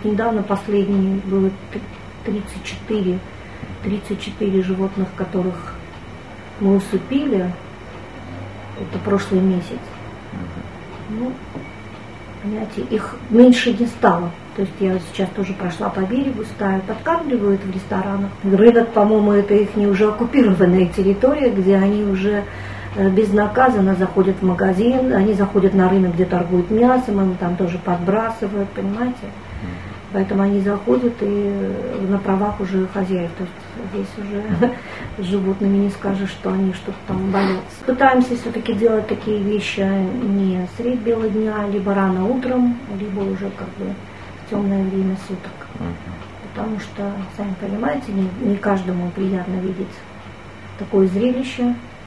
недавно последние было 34 животных, которых мы усыпили. Это прошлый месяц. Ну, понимаете, их меньше не стало. То есть я сейчас тоже прошла по берегу, стаю подкармливают в ресторанах. Рынок, по-моему, это их не уже оккупированная территория, где они уже безнаказанно заходят в магазин, они заходят на рынок, где торгуют мясом, им там тоже подбрасывают, понимаете? Поэтому они заходят и на правах уже хозяев. То есть здесь уже с животными не скажешь, что они что-то там боятся. Пытаемся все-таки делать такие вещи не средь бела дня, либо рано утром, либо уже как бы в темное время суток. Потому что, сами понимаете, не каждому приятно видеть такое зрелище.